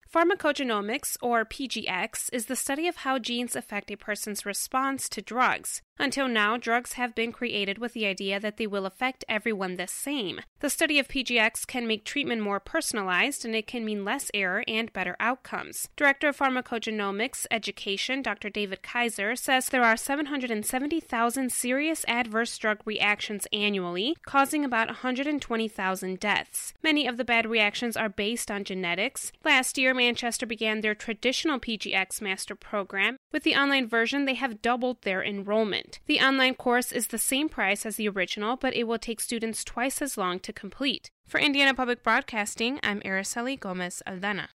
Pharmacogenomics, or PGX, is the study of how genes affect a person's response to drugs. Until now, drugs have been created with the idea that they will affect everyone the same. The study of PGX can make treatment more personalized, and it can mean less error and better outcomes. Director of Pharmacogenomics Education, Dr. David Kaiser, says there are 770,000 serious adverse drug reactions annually, causing about 120,000 deaths. Many of the bad reactions are based on genetics. Last year, Manchester began their traditional PGX master program. With the online version, they have doubled their enrollment. The online course is the same price as the original, but it will take students twice as long to complete. For Indiana Public Broadcasting, I'm Araceli Gomez Aldana.